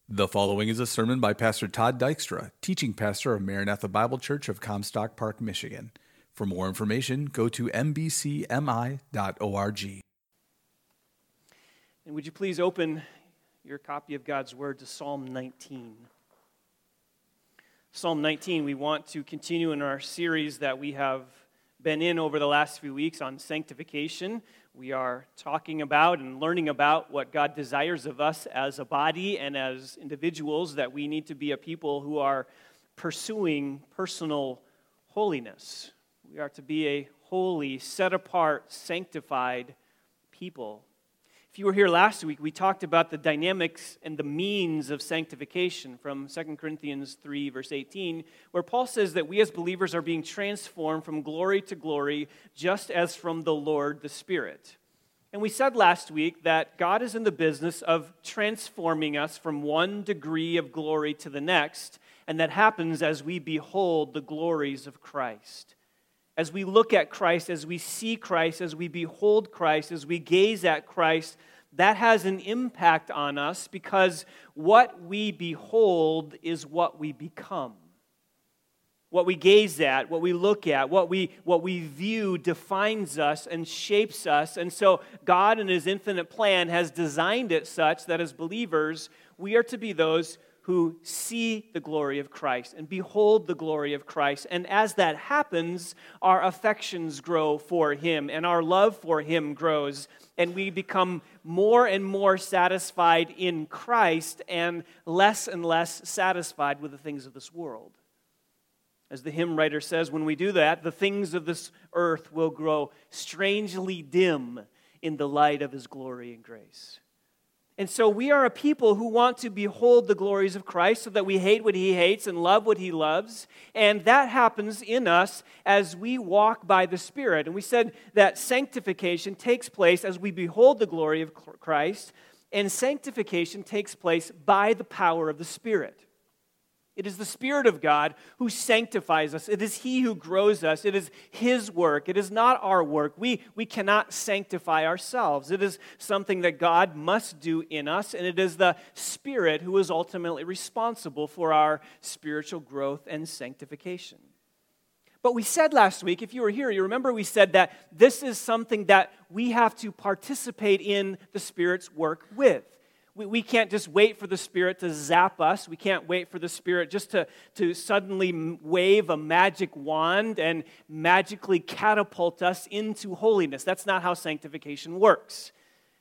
The following is a sermon by Pastor Todd Dykstra, teaching pastor of Maranatha Bible Church of Comstock Park, Michigan. For more information, go to mbcmi.org. And would you please open your copy of God's Word to Psalm 19. Psalm 19, we want to continue in our series that we have been in over the last few weeks on sanctification. We are talking about and learning about what God desires of us as a body and as individuals, that we need to be a people who are pursuing personal holiness. We are to be a holy, set-apart, sanctified people. If you were here last week, we talked about the dynamics and the means of sanctification from 2 Corinthians 3, verse 18, where Paul says that we as believers are being transformed from glory to glory, just as from the Lord the Spirit. And we said last week that God is in the business of transforming us from one degree of glory to the next, and that happens as we behold the glories of Christ. As we look at Christ, as we see Christ, as we behold Christ, as we gaze at Christ, that has an impact on us because what we behold is what we become. What we gaze at, what we look at, what we view defines us and shapes us. And so God in His infinite plan has designed it such that as believers, we are to be those who see the glory of Christ and behold the glory of Christ. And as that happens, our affections grow for Him and our love for Him grows. And we become more and more satisfied in Christ and less satisfied with the things of this world. As the hymn writer says, when we do that, the things of this earth will grow strangely dim in the light of His glory and grace. And so we are a people who want to behold the glories of Christ so that we hate what He hates and love what He loves. And that happens in us as we walk by the Spirit. And we said that sanctification takes place as we behold the glory of Christ, and sanctification takes place by the power of the Spirit. It is the Spirit of God who sanctifies us. It is He who grows us. It is His work. It is not our work. We cannot sanctify ourselves. It is something that God must do in us, and it is the Spirit who is ultimately responsible for our spiritual growth and sanctification. But we said last week, if you were here, you remember we said that this is something that we have to participate in the Spirit's work with. We can't just wait for the Spirit to zap us. We can't wait for the Spirit just to suddenly wave a magic wand and magically catapult us into holiness. That's not how sanctification works.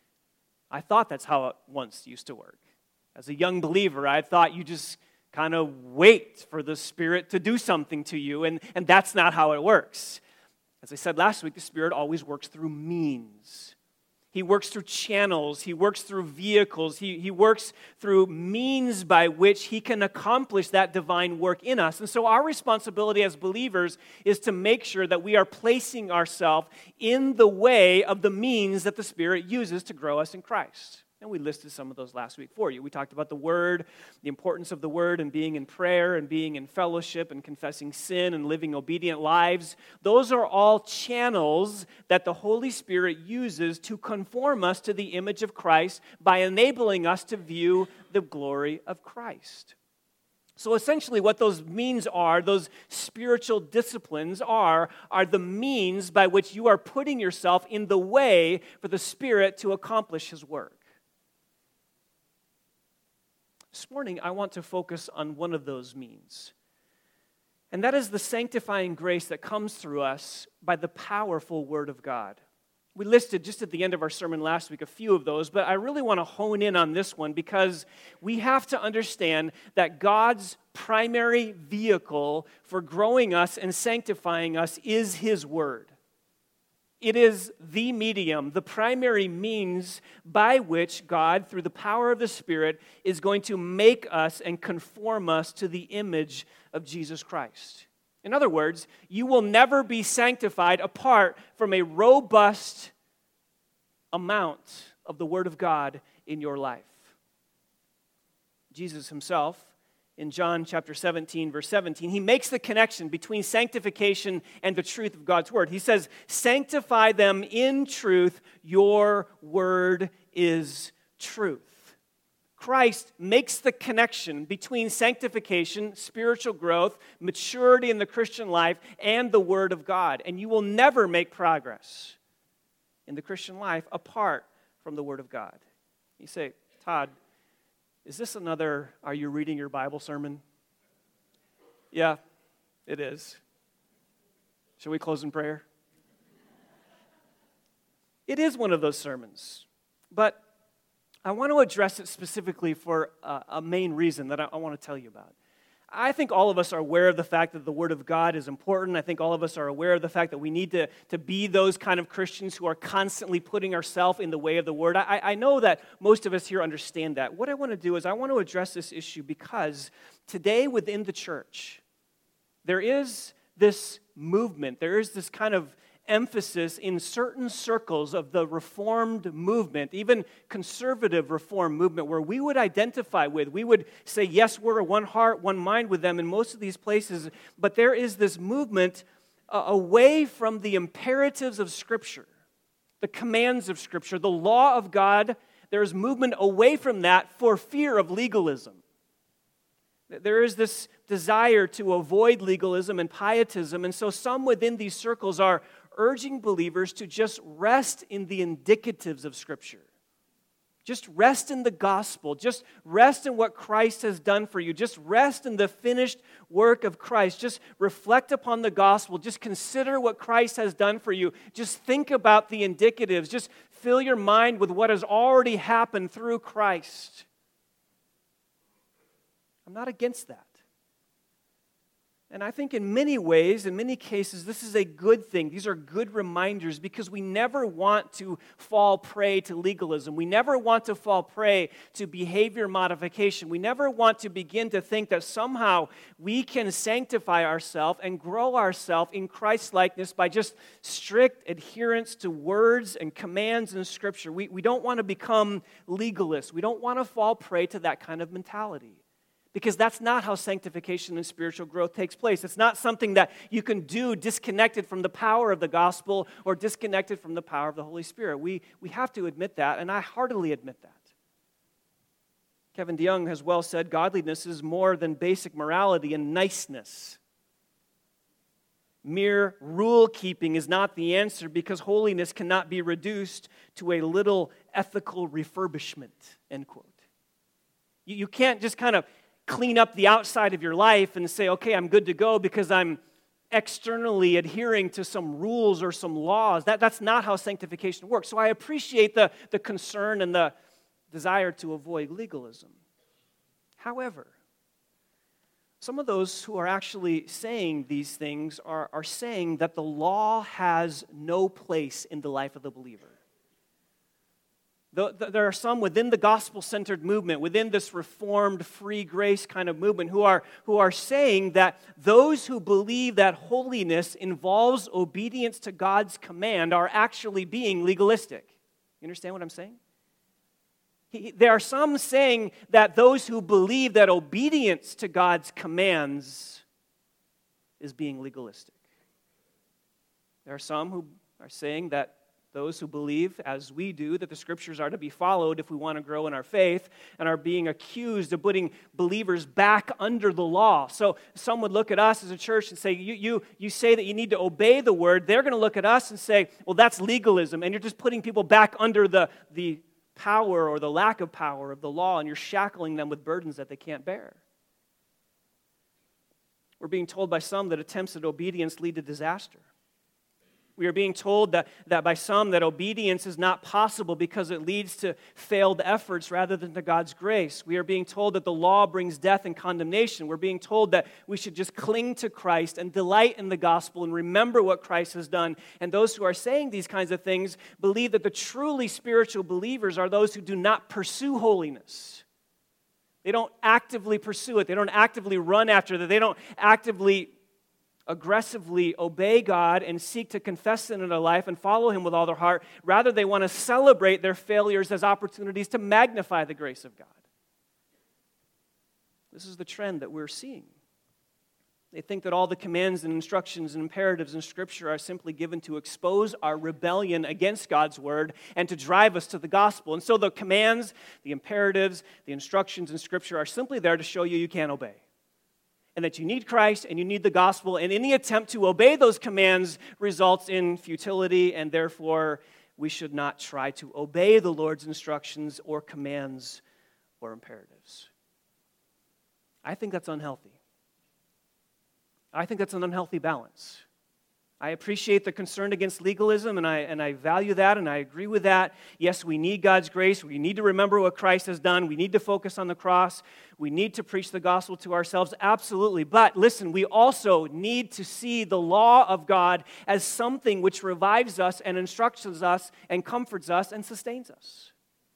I thought that's how it once used to work. As a young believer, I thought you just kind of wait for the Spirit to do something to you, and that's not how it works. As I said last week, the Spirit always works through means. He works through channels. He works through vehicles. He works through means by which He can accomplish that divine work in us. And so our responsibility as believers is to make sure that we are placing ourselves in the way of the means that the Spirit uses to grow us in Christ. And we listed some of those last week for you. We talked about the Word, the importance of the Word, and being in prayer, and being in fellowship, and confessing sin, and living obedient lives. Those are all channels that the Holy Spirit uses to conform us to the image of Christ by enabling us to view the glory of Christ. So essentially what those means are, those spiritual disciplines are the means by which you are putting yourself in the way for the Spirit to accomplish His work. This morning, I want to focus on one of those means, and that is the sanctifying grace that comes through us by the powerful Word of God. We listed just at the end of our sermon last week a few of those, but I really want to hone in on this one because we have to understand that God's primary vehicle for growing us and sanctifying us is His Word. It is the medium, the primary means by which God, through the power of the Spirit, is going to make us and conform us to the image of Jesus Christ. In other words, you will never be sanctified apart from a robust amount of the Word of God in your life. Jesus Himself, in John chapter 17, verse 17, He makes the connection between sanctification and the truth of God's Word. He says, "Sanctify them in truth, your Word is truth." Christ makes the connection between sanctification, spiritual growth, maturity in the Christian life, and the Word of God. And you will never make progress in the Christian life apart from the Word of God. You say, Todd, is this another "Are you reading your Bible" sermon? Yeah, it is. Shall we close in prayer? It is one of those sermons, but I want to address it specifically for a main reason that I want to tell you about. I think all of us are aware of the fact that the Word of God is important. I think all of us are aware of the fact that we need to be those kind of Christians who are constantly putting ourselves in the way of the Word. I know that most of us here understand that. What I want to do is I want to address this issue because today within the church, there is this movement, there is this kind of emphasis in certain circles of the Reformed movement, even conservative Reform movement, where we would identify with, we would say, yes, we're one heart, one mind with them in most of these places, but there is this movement away from the imperatives of Scripture, the commands of Scripture, the law of God. There is movement away from that for fear of legalism. There is this desire to avoid legalism and pietism, and so some within these circles are urging believers to just rest in the indicatives of Scripture. Just rest in the gospel. Just rest in what Christ has done for you. Just rest in the finished work of Christ. Just reflect upon the gospel. Just consider what Christ has done for you. Just think about the indicatives. Just fill your mind with what has already happened through Christ. I'm not against that. And I think in many ways, in many cases, this is a good thing. These are good reminders because we never want to fall prey to legalism. We never want to fall prey to behavior modification. We never want to begin to think that somehow we can sanctify ourselves and grow ourselves in Christ-likeness by just strict adherence to words and commands in Scripture. We don't want to become legalists. We don't want to fall prey to that kind of mentality. Because that's not how sanctification and spiritual growth takes place. It's not something that you can do disconnected from the power of the gospel or disconnected from the power of the Holy Spirit. We have to admit that, and I heartily admit that. Kevin DeYoung has well said, godliness is more than basic morality and niceness. Mere rule-keeping is not the answer because holiness cannot be reduced to a little ethical refurbishment, end quote. You can't just kind of clean up the outside of your life and say, okay, I'm good to go because I'm externally adhering to some rules or some laws. That's not how sanctification works. So I appreciate the concern and the desire to avoid legalism. However, some of those who are actually saying these things are saying that the law has no place in the life of the believer. There are some within the gospel-centered movement, within this reformed, free grace kind of movement, who are saying that those who believe that holiness involves obedience to God's command are actually being legalistic. You understand what I'm saying? There are some saying that those who believe that obedience to God's commands is being legalistic. There are some who are saying that those who believe, as we do, that the Scriptures are to be followed if we want to grow in our faith, and are being accused of putting believers back under the law. So some would look at us as a church and say, you say that you need to obey the Word. They're going to look at us and say, well, that's legalism, and you're just putting people back under the power or the lack of power of the law, and you're shackling them with burdens that they can't bear. We're being told by some that attempts at obedience lead to disaster. We are being told that by some that obedience is not possible because it leads to failed efforts rather than to God's grace. We are being told that the law brings death and condemnation. We're being told that we should just cling to Christ and delight in the gospel and remember what Christ has done. And those who are saying these kinds of things believe that the truly spiritual believers are those who do not pursue holiness. They don't actively pursue it. They don't actively run after it. They don't actively aggressively obey God and seek to confess sin in their life and follow Him with all their heart. Rather, they want to celebrate their failures as opportunities to magnify the grace of God. This is the trend that we're seeing. They think that all the commands and instructions and imperatives in Scripture are simply given to expose our rebellion against God's Word and to drive us to the gospel. And so the commands, the imperatives, the instructions in Scripture are simply there to show you you can't obey. And that you need Christ and you need the gospel, and any attempt to obey those commands results in futility, and therefore we should not try to obey the Lord's instructions or commands or imperatives. I think that's unhealthy. I think that's an unhealthy balance. I appreciate the concern against legalism, and I value that, and I agree with that. Yes, we need God's grace. We need to remember what Christ has done. We need to focus on the cross. We need to preach the gospel to ourselves, absolutely. But listen, we also need to see the law of God as something which revives us and instructs us and comforts us and sustains us.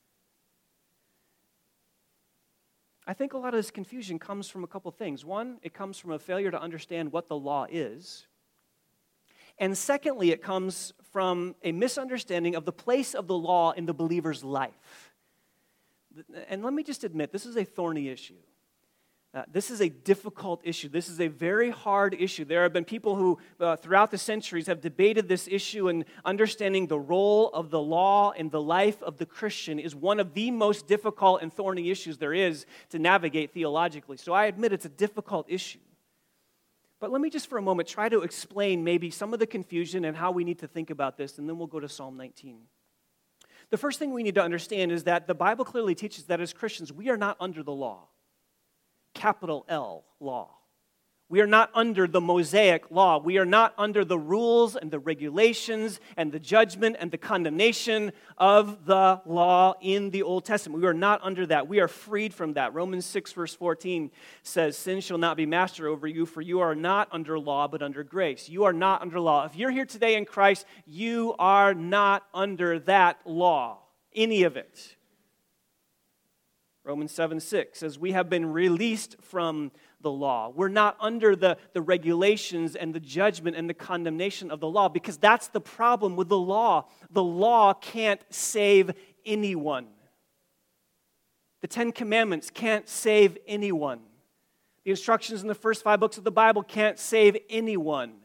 I think a lot of this confusion comes from a couple things. One, it comes from a failure to understand what the law is. And secondly, it comes from a misunderstanding of the place of the law in the believer's life. And let me just admit, this is a thorny issue. This is a difficult issue. This is a very hard issue. There have been people who, throughout the centuries, have debated this issue, and understanding the role of the law in the life of the Christian is one of the most difficult and thorny issues there is to navigate theologically. So I admit it's a difficult issue. But let me just for a moment try to explain maybe some of the confusion and how we need to think about this, and then we'll go to Psalm 19. The first thing we need to understand is that the Bible clearly teaches that as Christians, we are not under the law. Capital L, law. We are not under the Mosaic law. We are not under the rules and the regulations and the judgment and the condemnation of the law in the Old Testament. We are not under that. We are freed from that. Romans 6 verse 14 says, "Sin shall not be master over you, for you are not under law, but under grace." You are not under law. If you're here today in Christ, you are not under that law, any of it. Romans 7:6 says, "We have been released from the law." We're not under the regulations and the judgment and the condemnation of the law, because that's the problem with the law. The law can't save anyone. The Ten Commandments can't save anyone. The instructions in the first 5 books of the Bible can't save anyone.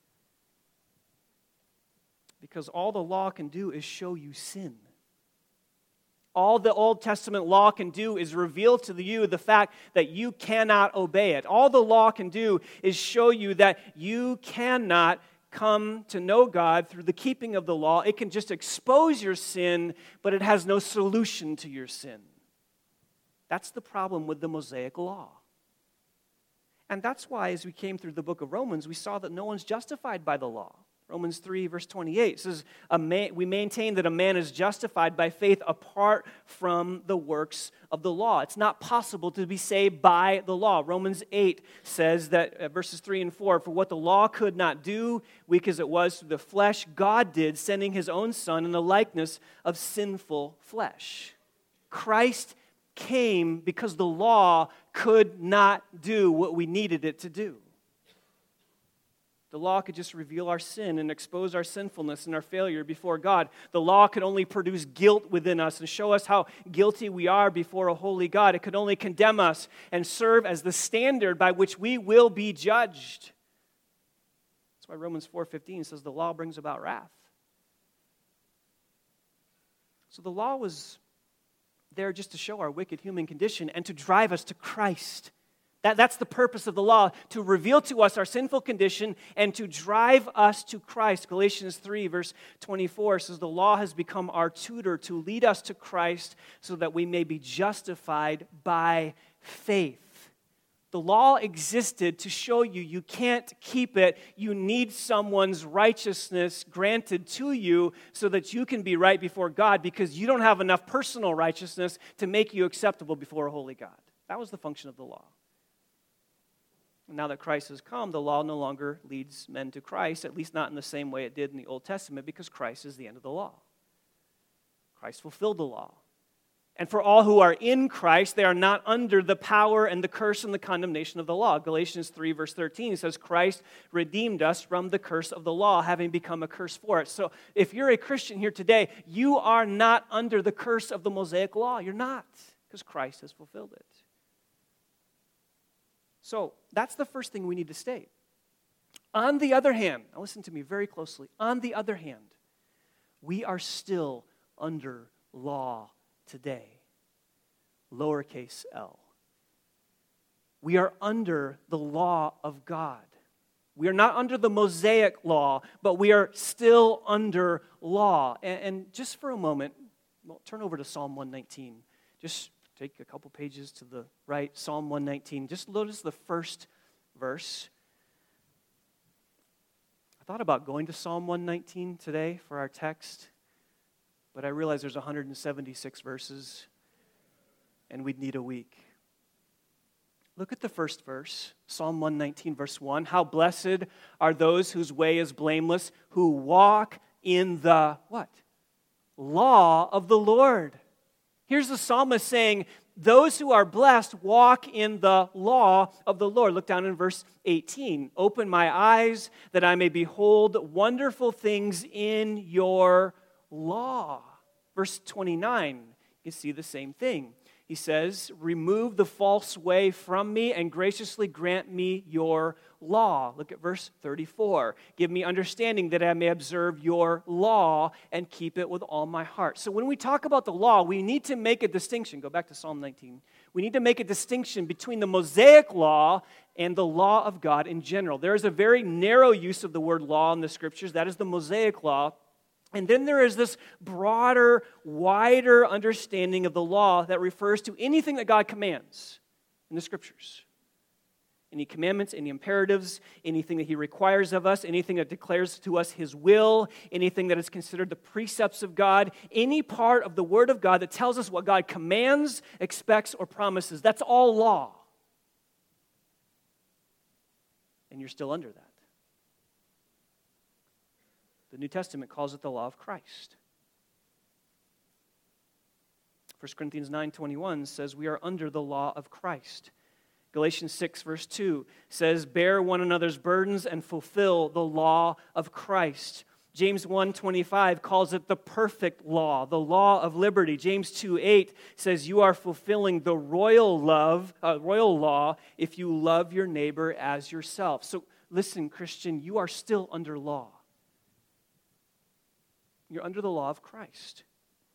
Because all the law can do is show you sin. All the Old Testament law can do is reveal to you the fact that you cannot obey it. All the law can do is show you that you cannot come to know God through the keeping of the law. It can just expose your sin, but it has no solution to your sin. That's the problem with the Mosaic law. And that's why, as we came through the book of Romans, we saw that no one's justified by the law. Romans 3, verse 28 says, we maintain that a man is justified by faith apart from the works of the law. It's not possible to be saved by the law. Romans 8 says that, verses 3 and 4, "For what the law could not do, weak as it was through the flesh, God did, sending his own Son in the likeness of sinful flesh." Christ came because the law could not do what we needed it to do. The law could just reveal our sin and expose our sinfulness and our failure before God. The law could only produce guilt within us and show us how guilty we are before a holy God. It could only condemn us and serve as the standard by which we will be judged. That's why Romans 4:15 says the law brings about wrath. So the law was there just to show our wicked human condition and to drive us to Christ. That's the purpose of the law, to reveal to us our sinful condition and to drive us to Christ. Galatians 3, verse 24 says, "The law has become our tutor to lead us to Christ so that we may be justified by faith." The law existed to show you you can't keep it. You need someone's righteousness granted to you so that you can be right before God, because you don't have enough personal righteousness to make you acceptable before a holy God. That was the function of the law. Now that Christ has come, the law no longer leads men to Christ, at least not in the same way it did in the Old Testament, because Christ is the end of the law. Christ fulfilled the law. And for all who are in Christ, they are not under the power and the curse and the condemnation of the law. Galatians 3, verse 13 says, "Christ redeemed us from the curse of the law, having become a curse for it." So if you're a Christian here today, you are not under the curse of the Mosaic law. You're not, because Christ has fulfilled it. So that's the first thing we need to state. On the other hand, now listen to me very closely. On the other hand, we are still under law today. Lowercase l. We are under the law of God. We are not under the Mosaic law, but we are still under law. And just for a moment, turn over to Psalm 119. Just take a couple pages to the right, Psalm 119. Just notice the first verse. I thought about going to Psalm 119 today for our text, but I realized there's 176 verses, and we'd need a week. Look at the first verse, Psalm 119, verse 1. How blessed are those whose way is blameless, who walk in the, what? Law of the Lord. Here's the psalmist saying, those who are blessed walk in the law of the Lord. Look down in verse 18. Open my eyes that I may behold wonderful things in your law. Verse 29, you see the same thing. He says, remove the false way from me and graciously grant me your law. Look at verse 34. Give me understanding that I may observe your law and keep it with all my heart. So when we talk about the law, we need to make a distinction. Go back to Psalm 19. We need to make a distinction between the Mosaic law and the law of God in general. There is a very narrow use of the word law in the Scriptures. That is the Mosaic law. And then there is this broader, wider understanding of the law that refers to anything that God commands in the Scriptures. Any commandments, any imperatives, anything that He requires of us, anything that declares to us His will, anything that is considered the precepts of God, any part of the Word of God that tells us what God commands, expects, or promises. That's all law. And you're still under that. The New Testament calls it the law of Christ. 1 Corinthians 9:21 says we are under the law of Christ. Galatians 6 verse 2 says, bear one another's burdens and fulfill the law of Christ. James 1:25 calls it the perfect law, the law of liberty. James 2:8 says you are fulfilling the royal law if you love your neighbor as yourself. So listen, Christian, you are still under law. You're under the law of Christ.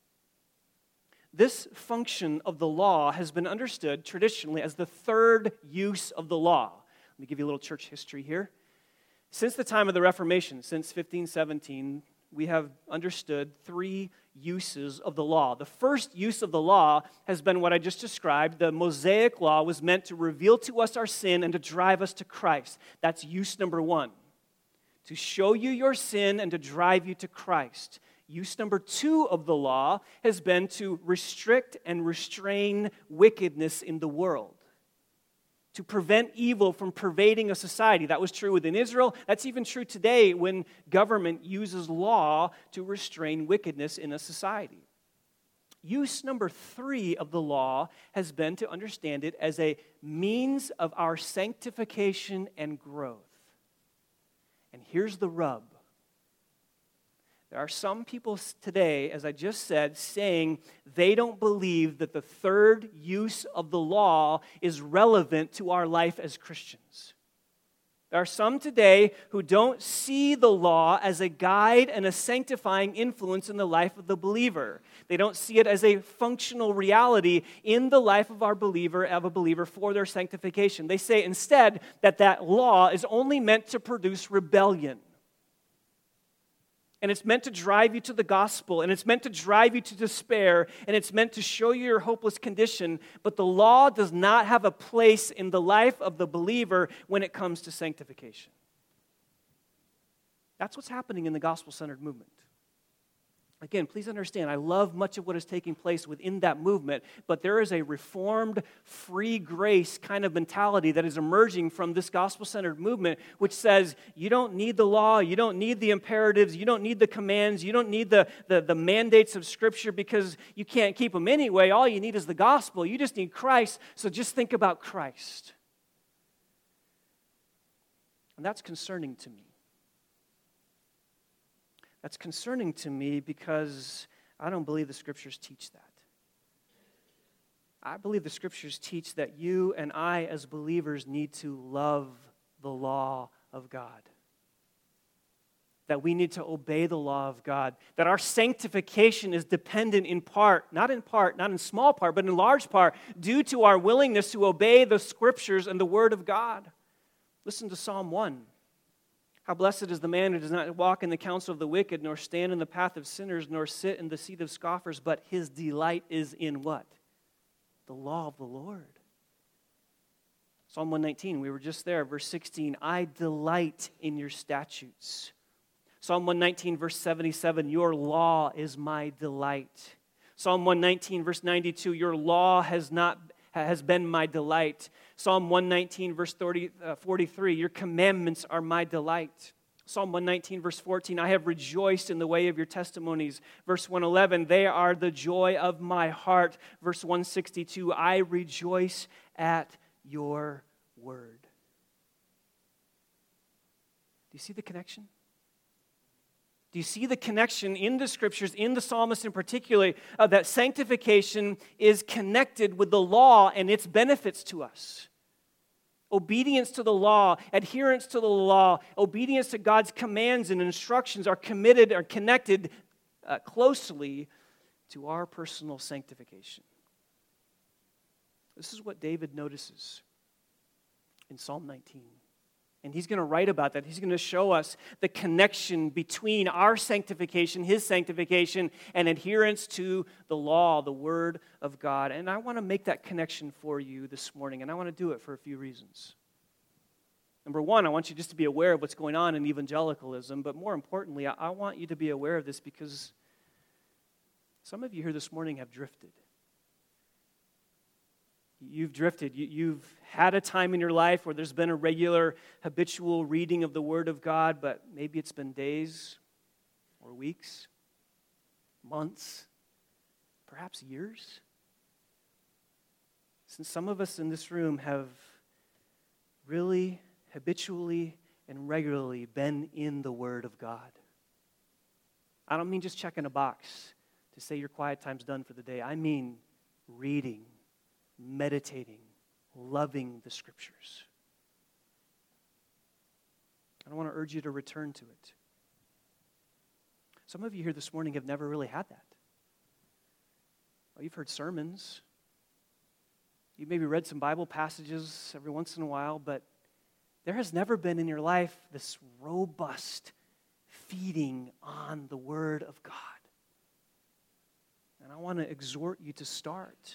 This function of the law has been understood traditionally as the third use of the law. Let me give you a little church history here. Since the time of the Reformation, since 1517, we have understood three uses of the law. The first use of the law has been what I just described. The Mosaic law was meant to reveal to us our sin and to drive us to Christ. That's use number one. To show you your sin and to drive you to Christ. Use number two of the law has been to restrict and restrain wickedness in the world. To prevent evil from pervading a society. That was true within Israel. That's even true today when government uses law to restrain wickedness in a society. Use number three of the law has been to understand it as a means of our sanctification and growth. And here's the rub. There are some people today, as I just said, saying they don't believe that the third use of the law is relevant to our life as Christians. There are some today who don't see the law as a guide and a sanctifying influence in the life of the believer. They don't see it as a functional reality in the life of a believer for their sanctification. They say instead that law is only meant to produce rebellion. And it's meant to drive you to the gospel, and it's meant to drive you to despair, and it's meant to show you your hopeless condition, but the law does not have a place in the life of the believer when it comes to sanctification. That's what's happening in the gospel-centered movement. Again, please understand, I love much of what is taking place within that movement, but there is a reformed, free grace kind of mentality that is emerging from this gospel-centered movement, which says you don't need the law, you don't need the imperatives, you don't need the commands, you don't need the mandates of Scripture because you can't keep them anyway. All you need is the gospel. You just need Christ, so just think about Christ. And that's concerning to me. That's concerning to me because I don't believe the Scriptures teach that. I believe the Scriptures teach that you and I as believers need to love the law of God. That we need to obey the law of God. That our sanctification is dependent in part, not in small part, but in large part, due to our willingness to obey the Scriptures and the Word of God. Listen to Psalm 1. How blessed is the man who does not walk in the counsel of the wicked, nor stand in the path of sinners, nor sit in the seat of scoffers, but his delight is in what? The law of the Lord. Psalm 119, we were just there, verse 16, I delight in your statutes. Psalm 119, verse 77, your law is my delight. Psalm 119, verse 92, your law has been my delight. Psalm 119, verse 43, your commandments are my delight. Psalm 119, verse 14, I have rejoiced in the way of your testimonies. Verse 111, they are the joy of my heart. Verse 162, I rejoice at your word. Do you see the connection? Do you see the connection in the Scriptures, in the psalmist in particular, that sanctification is connected with the law and its benefits to us? Obedience to the law, adherence to the law, obedience to God's commands and instructions are connected closely to our personal sanctification. This is what David notices in Psalm 19. And he's going to write about that. He's going to show us the connection between our sanctification, his sanctification, and adherence to the law, the Word of God. And I want to make that connection for you this morning, and I want to do it for a few reasons. Number one, I want you just to be aware of what's going on in evangelicalism, but more importantly, I want you to be aware of this because some of you here this morning have drifted. You've drifted. You've had a time in your life where there's been a regular, habitual reading of the Word of God, but maybe it's been days or weeks, months, perhaps years, since some of us in this room have really habitually and regularly been in the Word of God. I don't mean just checking a box to say your quiet time's done for the day. I mean reading, meditating, loving the Scriptures. I want to urge you to return to it. Some of you here this morning have never really had that. Well, you've heard sermons. You've maybe read some Bible passages every once in a while, but there has never been in your life this robust feeding on the Word of God. And I want to exhort you to start.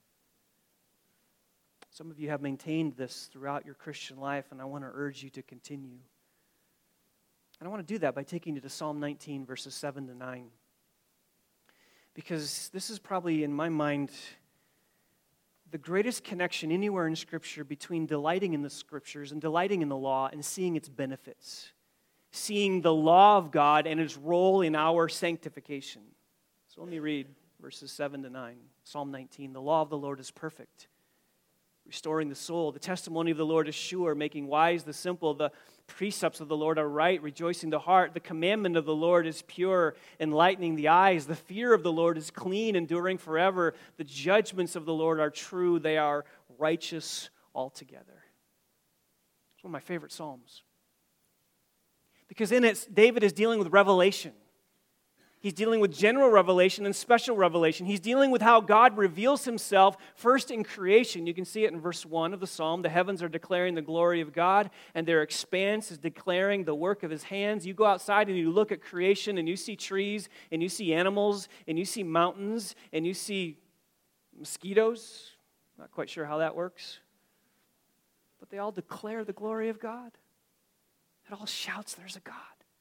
Some of you have maintained this throughout your Christian life, and I want to urge you to continue. And I want to do that by taking you to Psalm 19, verses 7 to 9. Because this is probably, in my mind, the greatest connection anywhere in Scripture between delighting in the Scriptures and delighting in the law and seeing its benefits. Seeing the law of God and its role in our sanctification. So let me read verses 7 to 9. Psalm 19, the law of the Lord is perfect, restoring the soul. The testimony of the Lord is sure, making wise the simple. The precepts of the Lord are right, rejoicing the heart. The commandment of the Lord is pure, enlightening the eyes. The fear of the Lord is clean, enduring forever. The judgments of the Lord are true. They are righteous altogether. It's one of my favorite psalms. Because in it, David is dealing with revelation. He's dealing with general revelation and special revelation. He's dealing with how God reveals himself first in creation. You can see it in verse 1 of the psalm. The heavens are declaring the glory of God, and their expanse is declaring the work of his hands. You go outside and you look at creation, and you see trees, and you see animals, and you see mountains, and you see mosquitoes. Not quite sure how that works. But they all declare the glory of God. It all shouts, there's a God.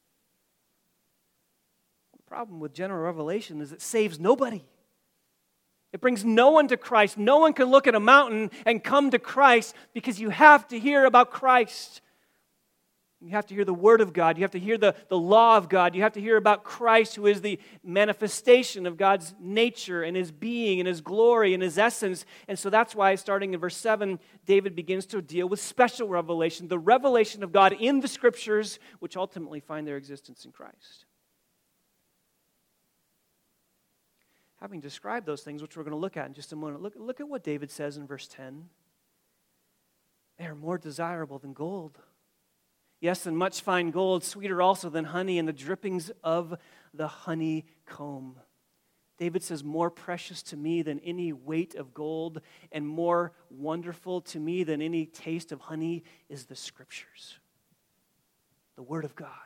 Problem with general revelation is it saves nobody. It brings no one to Christ. No one can look at a mountain and come to Christ because you have to hear about Christ. You have to hear the Word of God. You have to hear the law of God. You have to hear about Christ, who is the manifestation of God's nature and His being and His glory and His essence. And so that's why, starting in verse 7, David begins to deal with special revelation, the revelation of God in the Scriptures, which ultimately find their existence in Christ. Having described those things, which we're going to look at in just a moment, look at what David says in verse 10. They are more desirable than gold. Yes, and much fine gold, sweeter also than honey and the drippings of the honeycomb. David says, more precious to me than any weight of gold and more wonderful to me than any taste of honey is the Scriptures, the Word of God.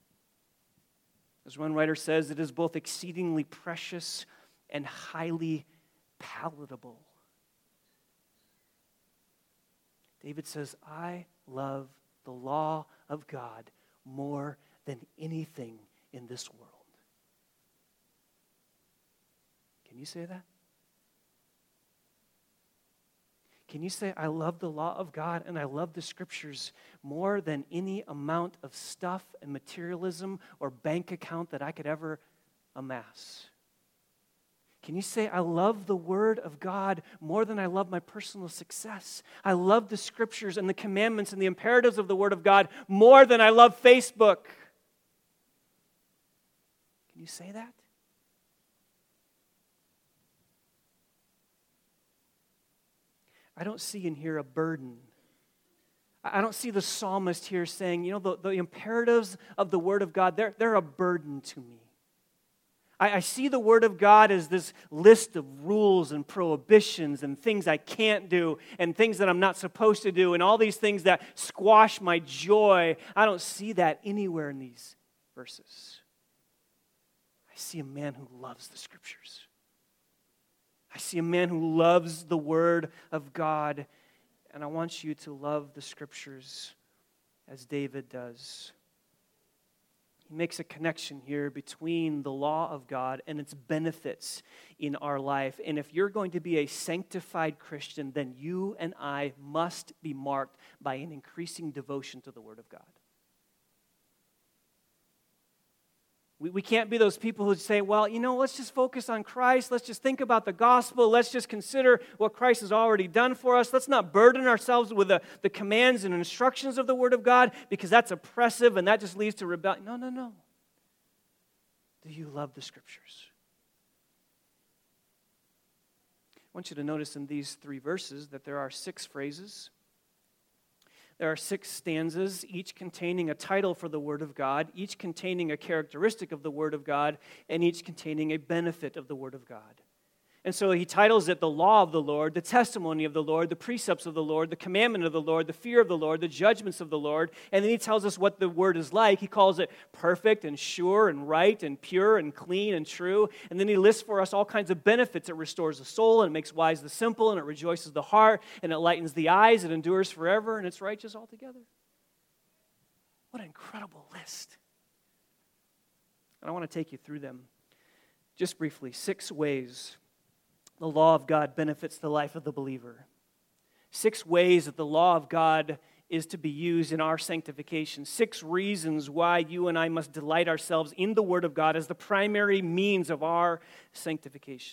As one writer says, it is both exceedingly precious and highly palatable. David says, I love the law of God more than anything in this world. Can you say that? Can you say, I love the law of God and I love the Scriptures more than any amount of stuff and materialism or bank account that I could ever amass? Can you say, I love the Word of God more than I love my personal success? I love the Scriptures and the commandments and the imperatives of the Word of God more than I love Facebook? Can you say that? I don't see in here a burden. I don't see the psalmist here saying, the imperatives of the Word of God, they're a burden to me. I see the Word of God as this list of rules and prohibitions and things I can't do and things that I'm not supposed to do and all these things that squash my joy. I don't see that anywhere in these verses. I see a man who loves the Scriptures. I see a man who loves the Word of God, and I want you to love the Scriptures as David does. He makes a connection here between the law of God and its benefits in our life. And if you're going to be a sanctified Christian, then you and I must be marked by an increasing devotion to the Word of God. We can't be those people who say, well, let's just focus on Christ. Let's just think about the gospel. Let's just consider what Christ has already done for us. Let's not burden ourselves with the commands and instructions of the Word of God because that's oppressive and that just leads to rebellion. No. Do you love the Scriptures? I want you to notice in these 3 verses that there are 6 phrases. There are 6 stanzas, each containing a title for the Word of God, each containing a characteristic of the Word of God, and each containing a benefit of the Word of God. And so he titles it the law of the Lord, the testimony of the Lord, the precepts of the Lord, the commandment of the Lord, the fear of the Lord, the judgments of the Lord. And then he tells us what the Word is like. He calls it perfect and sure and right and pure and clean and true. And then he lists for us all kinds of benefits. It restores the soul and it makes wise the simple and it rejoices the heart and it lightens the eyes. It endures forever and it's righteous altogether. What an incredible list. And I want to take you through them just briefly. 6 ways the law of God benefits the life of the believer. 6 ways that the law of God is to be used in our sanctification. 6 reasons why you and I must delight ourselves in the Word of God as the primary means of our sanctification.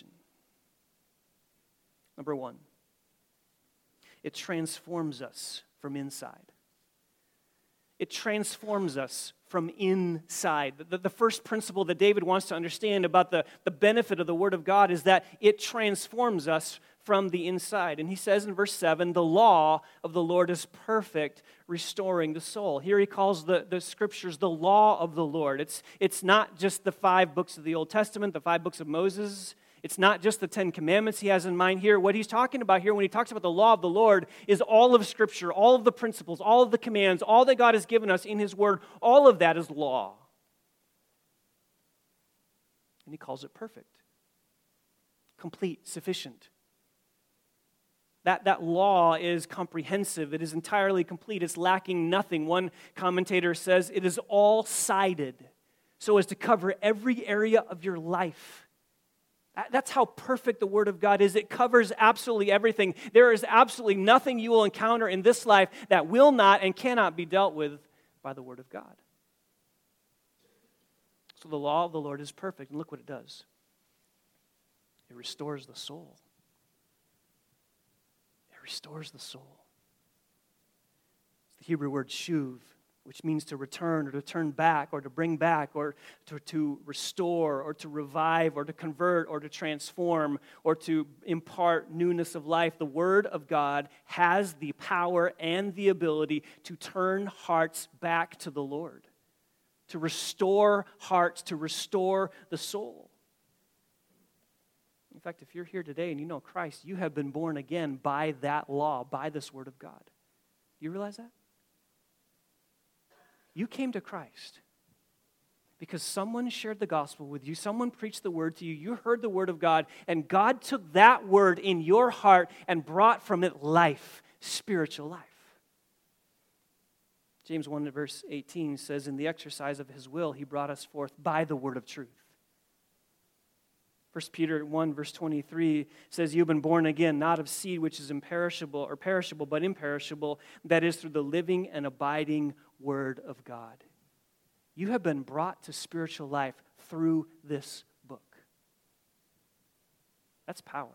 Number 1, it transforms us from inside. It transforms us from inside. The first principle that David wants to understand about the benefit of the Word of God is that it transforms us from the inside. And he says in verse 7, the law of the Lord is perfect, restoring the soul. Here he calls the Scriptures the law of the Lord. It's not just the 5 books of the Old Testament, the 5 books of Moses. It's not just the 10 commandments he has in mind here. What he's talking about here when he talks about the law of the Lord is all of Scripture, all of the principles, all of the commands, all that God has given us in His Word. All of that is law. And he calls it perfect, complete, sufficient. That law is comprehensive. It is entirely complete. It's lacking nothing. One commentator says it is all-sided so as to cover every area of your life. That's how perfect the Word of God is. It covers absolutely everything. There is absolutely nothing you will encounter in this life that will not and cannot be dealt with by the Word of God. So the law of the Lord is perfect, and look what it does. It restores the soul. It restores the soul. It's the Hebrew word shuv, which means to return or to turn back or to bring back or to restore or to revive or to convert or to transform or to impart newness of life. The Word of God has the power and the ability to turn hearts back to the Lord, to restore hearts, to restore the soul. In fact, if you're here today and you know Christ, you have been born again by that law, by this Word of God. Do you realize that? You came to Christ because someone shared the gospel with you, someone preached the word to you, you heard the word of God, and God took that word in your heart and brought from it life, spiritual life. James 1 verse 18 says, in the exercise of his will, he brought us forth by the word of truth. 1 Peter 1 verse 23 says, you've been born again, not of seed which is imperishable or perishable, but imperishable, that is through the living and abiding Word of God. You have been brought to spiritual life through this book. That's power.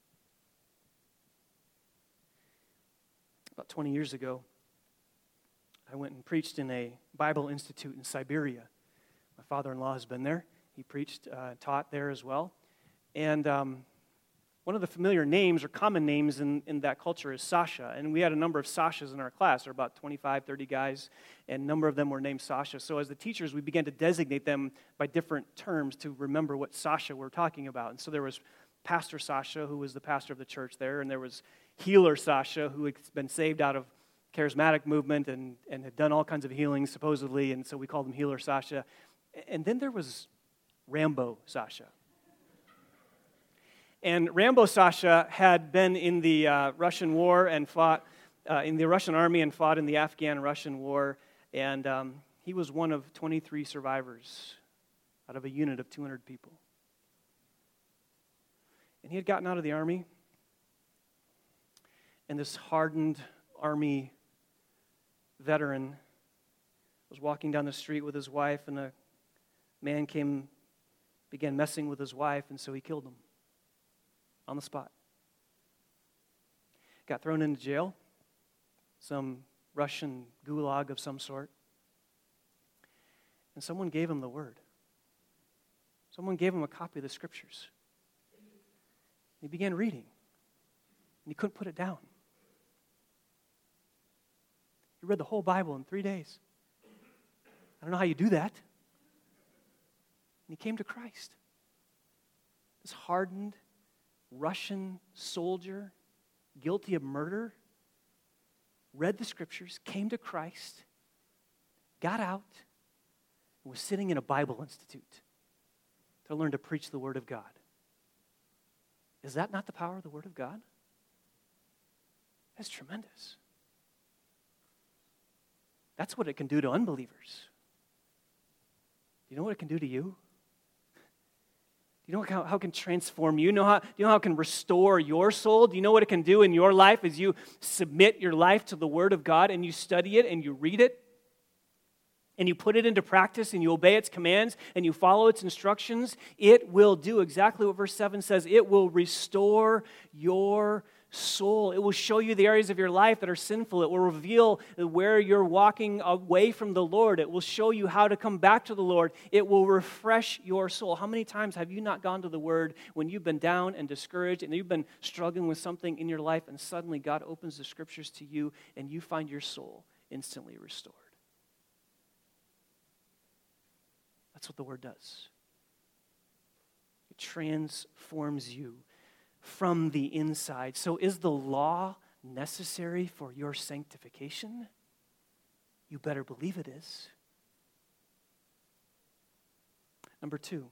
About 20 years ago, I went and preached in a Bible institute in Siberia. My father-in-law has been there. He preached, taught there as well. And one of the familiar names or common names in that culture is Sasha. And we had a number of Sashas in our class. There were about 25, 30 guys, and a number of them were named Sasha. So as the teachers, we began to designate them by different terms to remember what Sasha we're talking about. And so there was Pastor Sasha, who was the pastor of the church there, and there was Healer Sasha, who had been saved out of charismatic movement and had done all kinds of healings, supposedly, and so we called him Healer Sasha. And then there was Rambo Sasha. And Rambo Sasha had been in the Russian war and fought in the Russian army and fought in the Afghan-Russian war. And he was one of 23 survivors out of a unit of 200 people. And he had gotten out of the army. And this hardened army veteran was walking down the street with his wife, and a man began messing with his wife, and so he killed him. On the spot. Got thrown into jail, some Russian gulag of some sort. And someone gave him the word. Someone gave him a copy of the scriptures. He began reading, and he couldn't put it down. He read the whole Bible in 3 days. I don't know how you do that. And he came to Christ. This hardened Russian soldier, guilty of murder, read the scriptures, came to Christ, got out, and was sitting in a Bible institute to learn to preach the Word of God. Is that not the power of the Word of God? That's tremendous. That's what it can do to unbelievers. Do you know what it can do to you? Do you know how it can transform you? Do you know how it can restore your soul? Do you know what it can do in your life as you submit your life to the Word of God and you study it and you read it and you put it into practice and you obey its commands and you follow its instructions? It will do exactly what verse 7 says. It will restore your soul. It will show you the areas of your life that are sinful. It will reveal where you're walking away from the Lord. It will show you how to come back to the Lord. It will refresh your soul. How many times have you not gone to the Word when you've been down and discouraged and you've been struggling with something in your life, and suddenly God opens the scriptures to you and you find your soul instantly restored? That's what the Word does. It transforms you from the inside. So is the law necessary for your sanctification? You better believe it is. Number 2,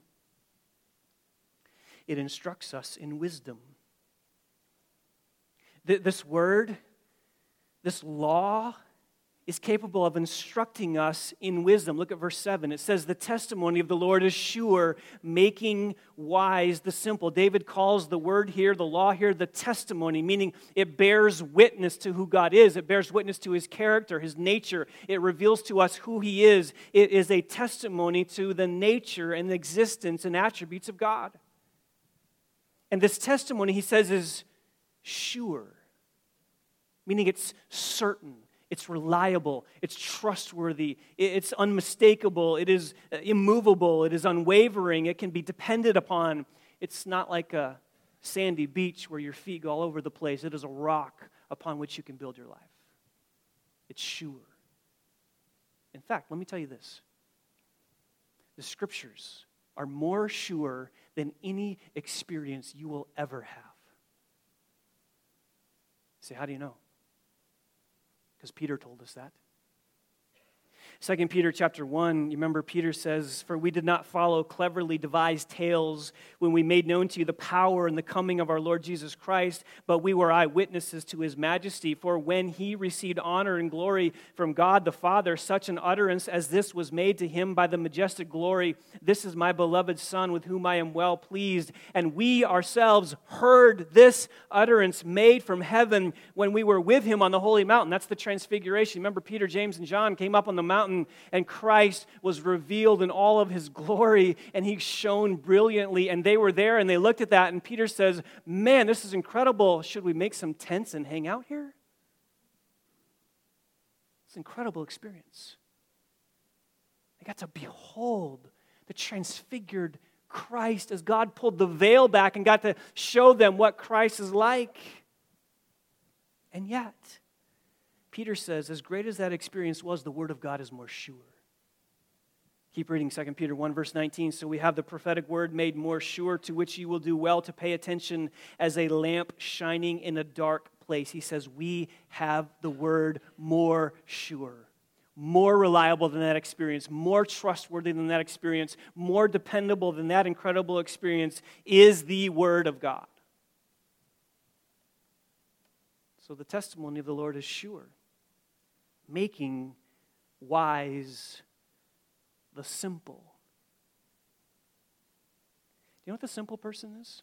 it instructs us in wisdom. This word, this law, is capable of instructing us in wisdom. Look at verse 7. It says, the testimony of the Lord is sure, making wise the simple. David calls the word here, the law here, the testimony, meaning it bears witness to who God is. It bears witness to His character, His nature. It reveals to us who He is. It is a testimony to the nature and the existence and attributes of God. And this testimony, he says, is sure, meaning it's certain. It's reliable. It's trustworthy. It's unmistakable. It is immovable. It is unwavering. It can be depended upon. It's not like a sandy beach where your feet go all over the place. It is a rock upon which you can build your life. It's sure. In fact, let me tell you this. The Scriptures are more sure than any experience you will ever have. Say, how do you know? Because Peter told us that. 2 Peter chapter 1, you remember Peter says, "For we did not follow cleverly devised tales when we made known to you the power and the coming of our Lord Jesus Christ, but we were eyewitnesses to his majesty. For when he received honor and glory from God the Father, such an utterance as this was made to him by the majestic glory, 'This is my beloved Son with whom I am well pleased.' And we ourselves heard this utterance made from heaven when we were with him on the holy mountain." That's the transfiguration. Remember, Peter, James, and John came up on the mountain, and Christ was revealed in all of his glory, and he shone brilliantly, and they were there, and they looked at that, and Peter says, "Man, this is incredible. Should we make some tents and hang out here?" It's an incredible experience. They got to behold the transfigured Christ as God pulled the veil back and got to show them what Christ is like. And yet, Peter says, as great as that experience was, the Word of God is more sure. Keep reading 2 Peter 1, verse 19. "So we have the prophetic word made more sure, to which you will do well to pay attention as a lamp shining in a dark place." He says, we have the word more sure, more reliable than that experience, more trustworthy than that experience, more dependable than that incredible experience is the Word of God. So the testimony of the Lord is sure, making wise the simple. Do you know what the simple person is?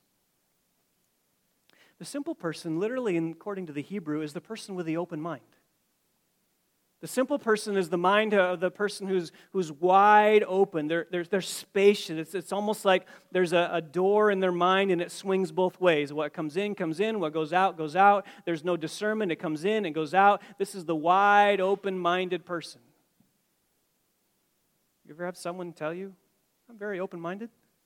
The simple person, literally, according to the Hebrew, is the person with the open mind. The simple person is the mind of the person who's wide open. They're spacious. It's almost like there's a door in their mind and it swings both ways. What comes in, comes in. What goes out, goes out. There's no discernment. It comes in and goes out. This is the wide open-minded person. You ever have someone tell you, "I'm very open-minded"?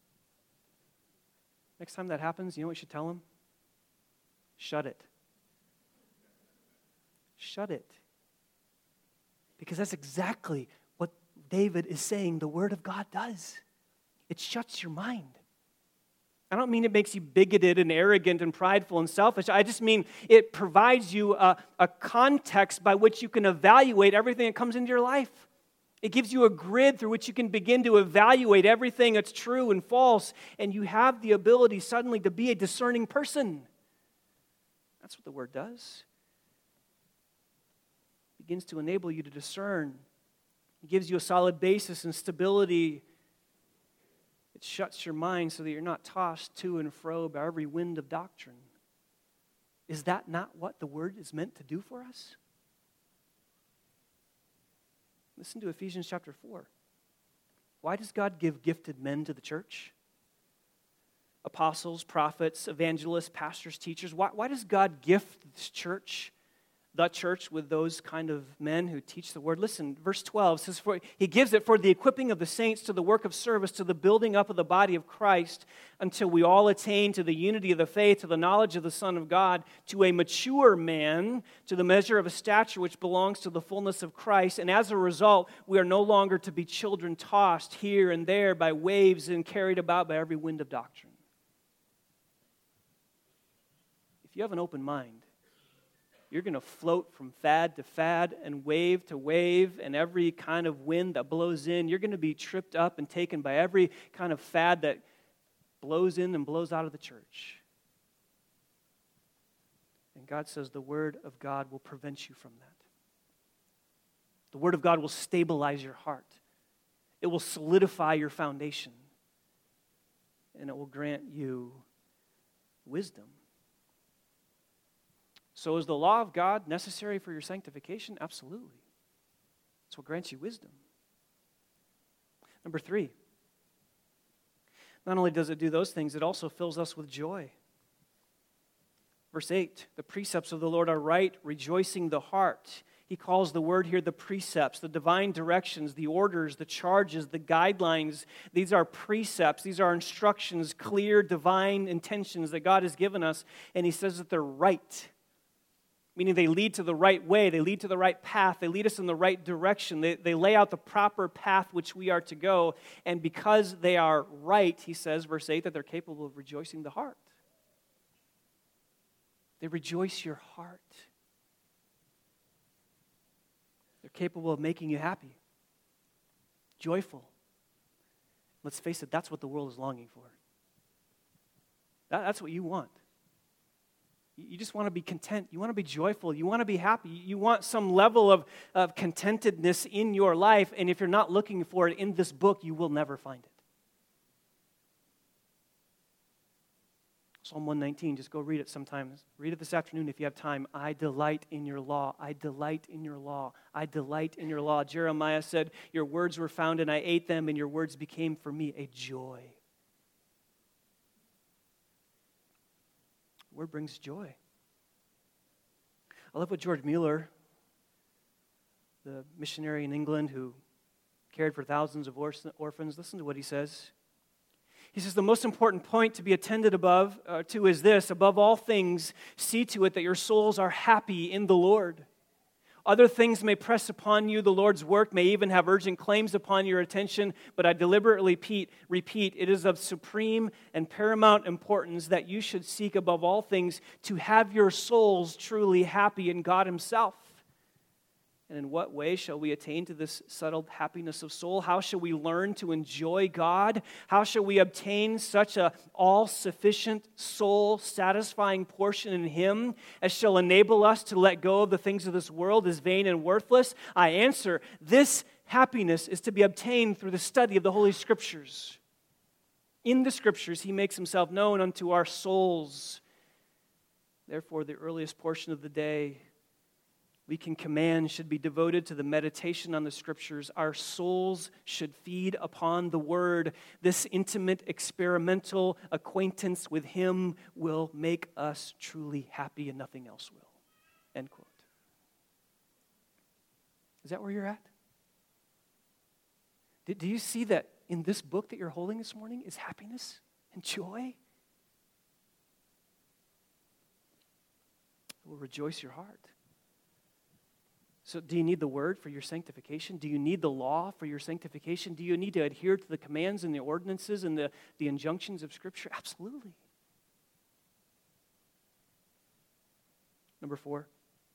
Next time that happens, you know what you should tell them? Shut it. Shut it. Because that's exactly what David is saying the Word of God does. It shuts your mind. I don't mean it makes you bigoted and arrogant and prideful and selfish. I just mean it provides you a context by which you can evaluate everything that comes into your life. It gives you a grid through which you can begin to evaluate everything that's true and false, and you have the ability suddenly to be a discerning person. That's what the Word does. Begins to enable you to discern. It gives you a solid basis and stability. It shuts your mind so that you're not tossed to and fro by every wind of doctrine. Is that not what the Word is meant to do for us? Listen to Ephesians chapter 4. Why does God give gifted men to the church? Apostles, prophets, evangelists, pastors, teachers. Why does God gift this church? The church with those kind of men who teach the word. Listen, verse 12 says, He gives it for the equipping of the saints to the work of service, to the building up of the body of Christ, until we all attain to the unity of the faith, to the knowledge of the Son of God, to a mature man, to the measure of a stature which belongs to the fullness of Christ. And as a result, we are no longer to be children tossed here and there by waves and carried about by every wind of doctrine. If you have an open mind, you're going to float from fad to fad and wave to wave and every kind of wind that blows in. You're going to be tripped up and taken by every kind of fad that blows in and blows out of the church. And God says the Word of God will prevent you from that. The Word of God will stabilize your heart. It will solidify your foundation. And it will grant you wisdom. So is the law of God necessary for your sanctification? Absolutely. It's what grants you wisdom. Number 3, not only does it do those things, it also fills us with joy. Verse 8, the precepts of the Lord are right, rejoicing the heart. He calls the word here the precepts, the divine directions, the orders, the charges, the guidelines. These are precepts. These are instructions, clear divine intentions that God has given us. And he says that they're right, meaning they lead to the right way. They lead to the right path. They lead us in the right direction. They lay out the proper path which we are to go. And because they are right, he says, verse 8, that they're capable of rejoicing the heart. They rejoice your heart. They're capable of making you happy, joyful. Let's face it, that's what the world is longing for. That's what you want. You just want to be content. You want to be joyful. You want to be happy. You want some level of contentedness in your life, and if you're not looking for it in this book, you will never find it. Psalm 119, just go read it sometimes. Read it this afternoon if you have time. I delight in your law. I delight in your law. I delight in your law. Jeremiah said, your words were found and I ate them, and your words became for me a joy. The word brings joy. I love what George Mueller, the missionary in England who cared for thousands of orphans, listen to what he says. He says, the most important point to be attended to is this: above all things, see to it that your souls are happy in the Lord. Other things may press upon you. The Lord's work may even have urgent claims upon your attention, but I deliberately repeat, it is of supreme and paramount importance that you should seek above all things to have your souls truly happy in God Himself. And in what way shall we attain to this settled happiness of soul? How shall we learn to enjoy God? How shall we obtain such a all-sufficient, soul-satisfying portion in Him as shall enable us to let go of the things of this world as vain and worthless? I answer, this happiness is to be obtained through the study of the Holy Scriptures. In the Scriptures, He makes Himself known unto our souls. Therefore, the earliest portion of the day we can command should be devoted to the meditation on the Scriptures. Our souls should feed upon the Word. This intimate, experimental acquaintance with Him will make us truly happy, and nothing else will. End quote. Is that where you're at? Do you see that in this book that you're holding this morning is happiness and joy? It will rejoice your heart. So do you need the word for your sanctification? Do you need the law for your sanctification? Do you need to adhere to the commands and the ordinances and the injunctions of Scripture? Absolutely. Number 4,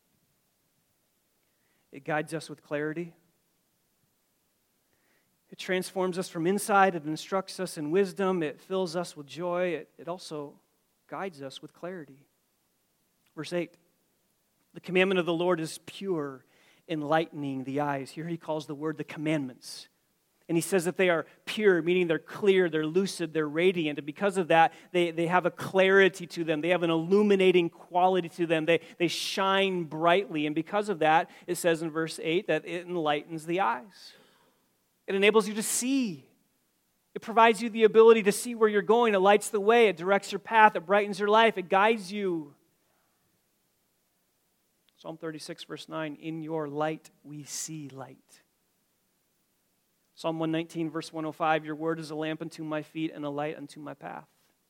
it guides us with clarity. It transforms us from inside. It instructs us in wisdom. It fills us with joy. It also guides us with clarity. Verse 8, the commandment of the Lord is pure, enlightening the eyes. Here he calls the word the commandments. And he says that they are pure, meaning they're clear, they're lucid, they're radiant. And because of that, they have a clarity to them. They have an illuminating quality to them. They shine brightly. And because of that, it says in verse 8 that it enlightens the eyes. It enables you to see. It provides you the ability to see where you're going. It lights the way. It directs your path. It brightens your life. It guides you. Psalm 36, verse 9, in your light we see light. Psalm 119, verse 105, your word is a lamp unto my feet and a light unto my path.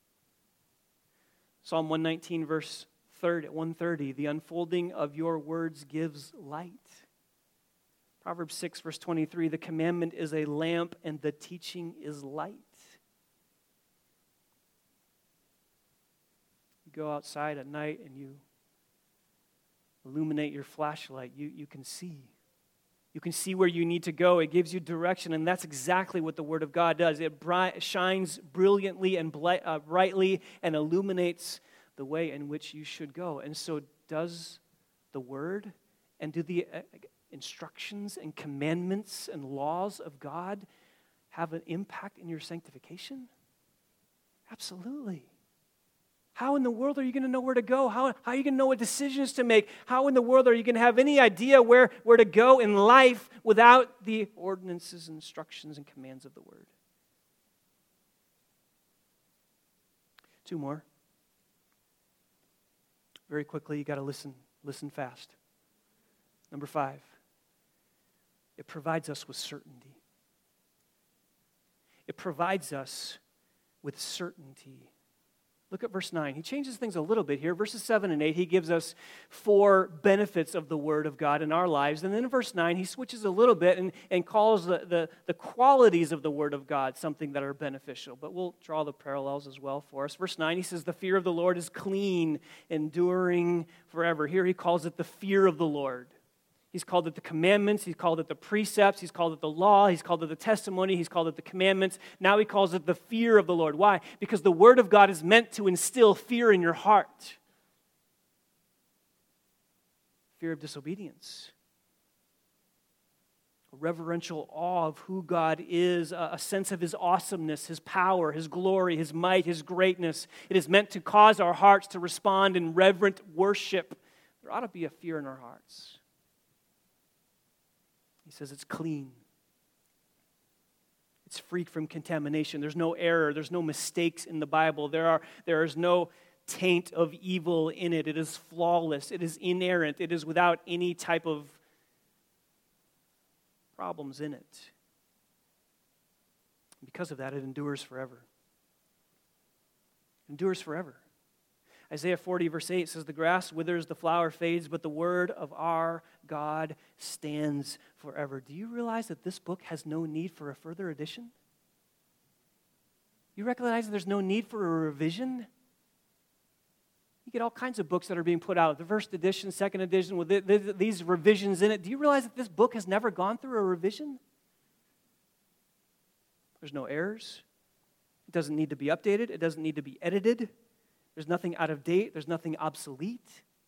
Psalm 119, verse 130, the unfolding of your words gives light. Proverbs 6, verse 23, the commandment is a lamp and the teaching is light. You go outside at night and you illuminate your flashlight, you can see. You can see where you need to go. It gives you direction, and that's exactly what the Word of God does. It shines brilliantly and brightly and illuminates the way in which you should go. And so does the Word and do the instructions and commandments and laws of God have an impact in your sanctification? Absolutely. How in the world are you going to know where to go? How are you going to know what decisions to make? How in the world are you going to have any idea where to go in life without the ordinances, instructions, and commands of the Word? 2 more. Very quickly, you got to listen fast. Number 5, it provides us with certainty. It provides us with certainty. Look at verse 9. He changes things a little bit here. Verses 7 and 8, he gives us 4 benefits of the Word of God in our lives. And then in verse 9, he switches a little bit and calls the qualities of the Word of God something that are beneficial. But we'll draw the parallels as well for us. Verse 9, he says, the fear of the Lord is clean, enduring forever. Here he calls it the fear of the Lord. He's called it the commandments, he's called it the precepts, he's called it the law, he's called it the testimony, he's called it the commandments. Now he calls it the fear of the Lord. Why? Because the Word of God is meant to instill fear in your heart. Fear of disobedience. A reverential awe of who God is, a sense of His awesomeness, His power, His glory, His might, His greatness. It is meant to cause our hearts to respond in reverent worship. There ought to be a fear in our hearts. He says it's clean. It's free from contamination. There's no error. There's no mistakes in the Bible. There is no taint of evil in it. It is flawless. It is inerrant. It is without any type of problems in it. Because of that, it endures forever. It endures forever. Isaiah 40, verse 8 says, the grass withers, the flower fades, but the word of our God stands forever. Do you realize that this book has no need for a further edition? You recognize that there's no need for a revision? You get all kinds of books that are being put out, the first edition, second edition, with these revisions in it. Do you realize that this book has never gone through a revision? There's no errors. It doesn't need to be updated. It doesn't need to be edited. There's nothing out of date. There's nothing obsolete.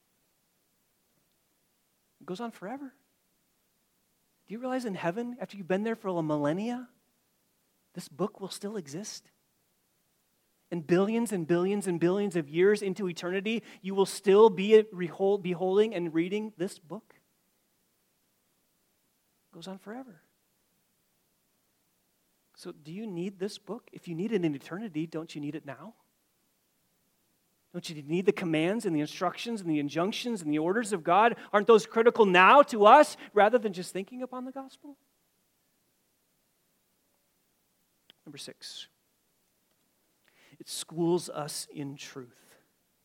It goes on forever. Do you realize in heaven, after you've been there for a millennia, this book will still exist? And billions and billions and billions of years into eternity, you will still be beholding and reading this book? It goes on forever. So do you need this book? If you need it in eternity, don't you need it now? Don't you need the commands and the instructions and the injunctions and the orders of God? Aren't those critical now to us rather than just thinking upon the gospel? Number 6, it schools us in truth.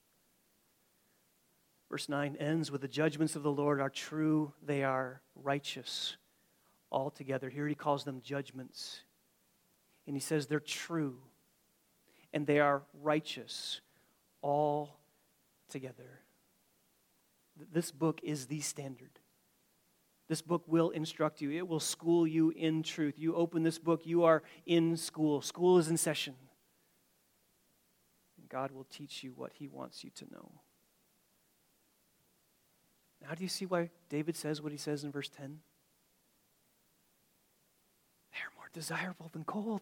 Verse 9 ends with the judgments of the Lord are true, they are righteous altogether. Here he calls them judgments. And he says they're true and they are righteous all together. This book is the standard. This book will instruct you. It will school you in truth. You open this book, you are in school. School is in session. And God will teach you what He wants you to know. Now, do you see why David says what he says in verse 10? They are more desirable than gold,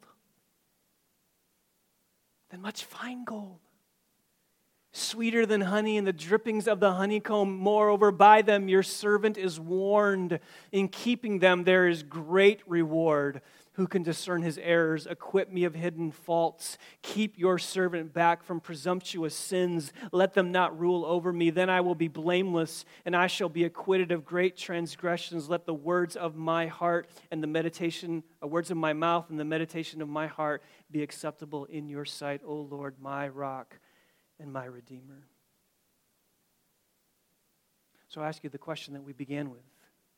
than much fine gold. Sweeter than honey and the drippings of the honeycomb. Moreover, by them your servant is warned. In keeping them there is great reward. Who can discern his errors? Acquit me of hidden faults. Keep your servant back from presumptuous sins. Let them not rule over me. Then I will be blameless, and I shall be acquitted of great transgressions. Let the words of my heart and the words of my mouth and the meditation of my heart be acceptable in your sight, O Lord, my rock and my Redeemer. So I ask you the question that we began with.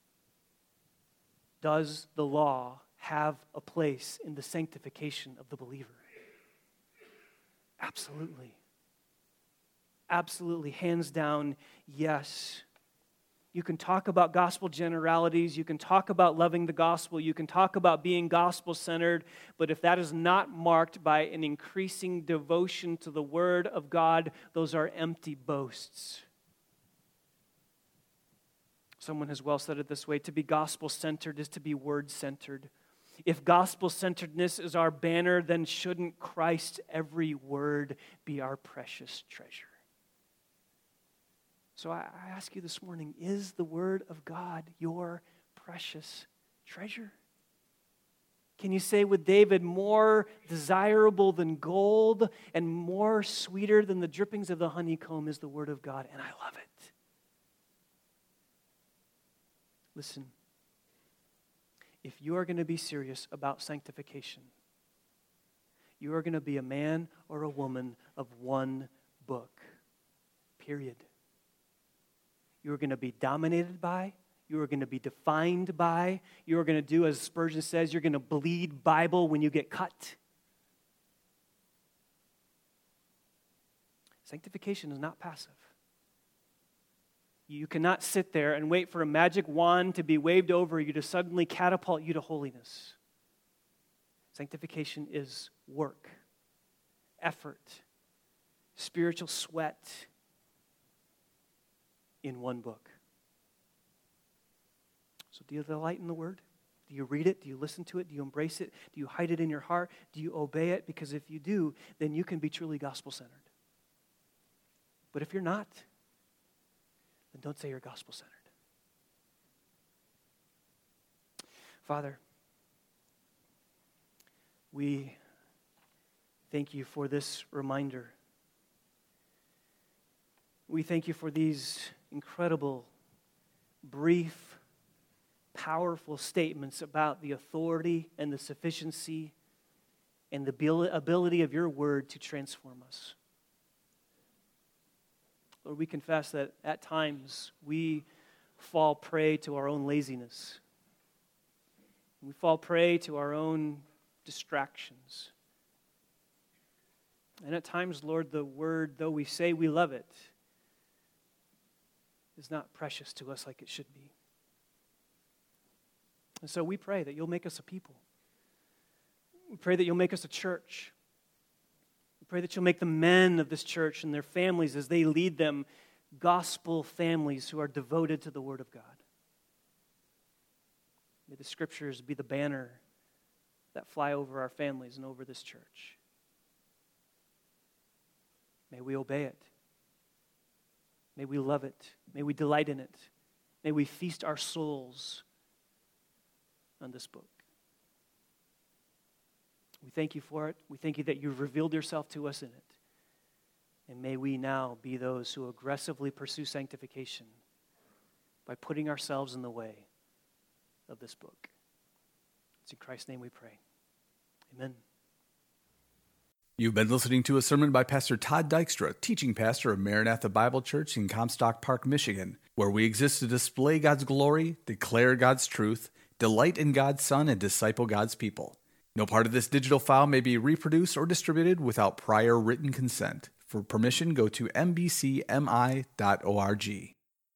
Does the law have a place in the sanctification of the believer? Absolutely. Absolutely. Hands down, yes. You can talk about gospel generalities. You can talk about loving the gospel. You can talk about being gospel-centered. But if that is not marked by an increasing devotion to the Word of God, those are empty boasts. Someone has well said it this way: to be gospel-centered is to be word-centered. If gospel-centeredness is our banner, then shouldn't Christ's every word be our precious treasure? So I ask you this morning, is the Word of God your precious treasure? Can you say with David, more desirable than gold and more sweeter than the drippings of the honeycomb is the Word of God, and I love it. Listen, if you are going to be serious about sanctification, you are going to be a man or a woman of one book, period. You are going to be dominated by, you are going to be defined by, you are going to do, as Spurgeon says, you're going to bleed Bible when you get cut. Sanctification is not passive. You cannot sit there and wait for a magic wand to be waved over you to suddenly catapult you to holiness. Sanctification is work, effort, spiritual sweat in one book. So do you delight in the Word? Do you read it? Do you listen to it? Do you embrace it? Do you hide it in your heart? Do you obey it? Because if you do, then you can be truly gospel-centered. But if you're not, then don't say you're gospel-centered. Father, we thank you for this reminder. We thank you for these incredible, brief, powerful statements about the authority and the sufficiency and the ability of your word to transform us. Lord, we confess that at times we fall prey to our own laziness. We fall prey to our own distractions. And at times, Lord, the word, though we say we love it, is not precious to us like it should be. And so we pray that you'll make us a people. We pray that you'll make us a church. We pray that you'll make the men of this church and their families, as they lead them, gospel families who are devoted to the Word of God. May the Scriptures be the banner that fly over our families and over this church. May we obey it. May we love it. May we delight in it. May we feast our souls on this book. We thank you for it. We thank you that you've revealed yourself to us in it. And may we now be those who aggressively pursue sanctification by putting ourselves in the way of this book. It's in Christ's name we pray. Amen. You've been listening to a sermon by Pastor Todd Dykstra, teaching pastor of Maranatha Bible Church in Comstock Park, Michigan, where we exist to display God's glory, declare God's truth, delight in God's Son, and disciple God's people. No part of this digital file may be reproduced or distributed without prior written consent. For permission, go to mbcmi.org.